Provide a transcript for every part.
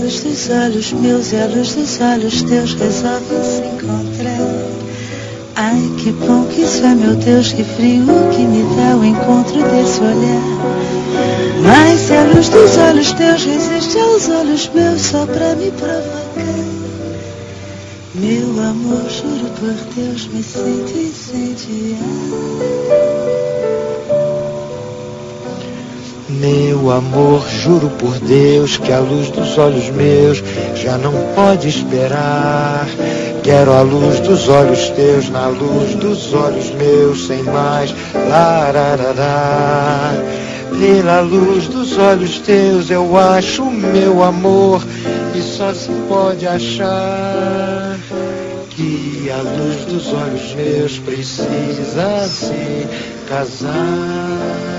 luz dos olhos meus e a luz dos olhos teus resolvem se encontrar. Ai, que bom que isso é, meu Deus, que frio que me dá o encontro desse olhar. Mas se a luz dos olhos teus resiste aos olhos meus só pra me provocar, meu amor, juro por Deus, me sinto incendiar. Meu amor, juro por Deus que a luz dos olhos meus já não pode esperar. Quero a luz dos olhos teus, na luz dos olhos meus, sem mais lararará. Pela luz dos olhos teus eu acho meu amor, e só se pode achar que a luz dos olhos meus precisa se casar.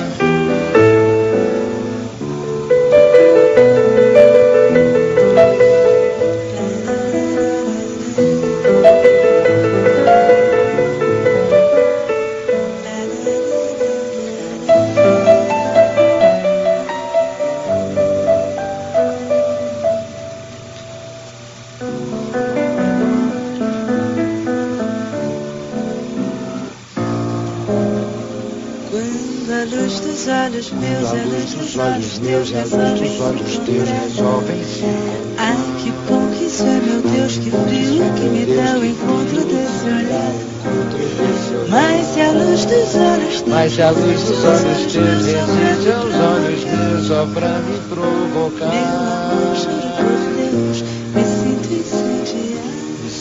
Olhos meus, a luz dos olhos meus e a luz dos olhos teus resolvem se encontrar. Ai, que bom que isso é, meu Deus, que frio que me dá o encontro desse olhar. Mas se a luz dos olhos teus, resiste aos olhos meus só pra me provocar, meu amor, juro por Deus, me sinto incendiar.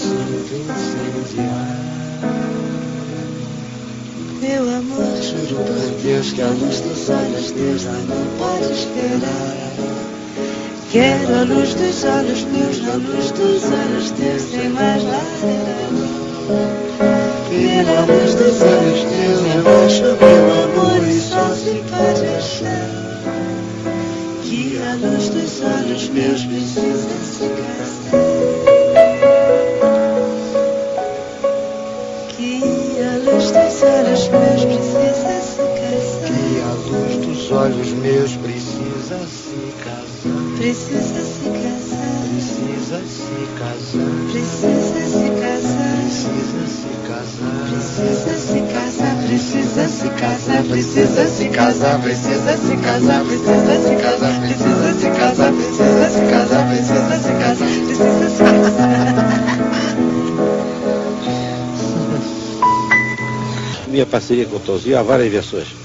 Meu amor, juro por Deus que a luz dos olhos teus não pode esperar. Quero a luz dos olhos meus, na luz dos olhos teus, sem mais lágrimas. Pela luz dos olhos teus eu acho meu amor, e só se pode achar que a luz dos olhos meus precisa se casar. Que a luz dos olhos meus precisa se casar. Que a luz dos olhos meus precisa se casar. Precisa se casar. Precisa se casar. Precisa se casar. Precisa se casar. Precisa se casar. Precisa se casar. Precisa se casar. Precisa se casar. Precisa se casar. Precisa se casar. Precisa se casar. Precisa se casar. Precisa se casar. Minha parceria com o Tonzinho há várias versões.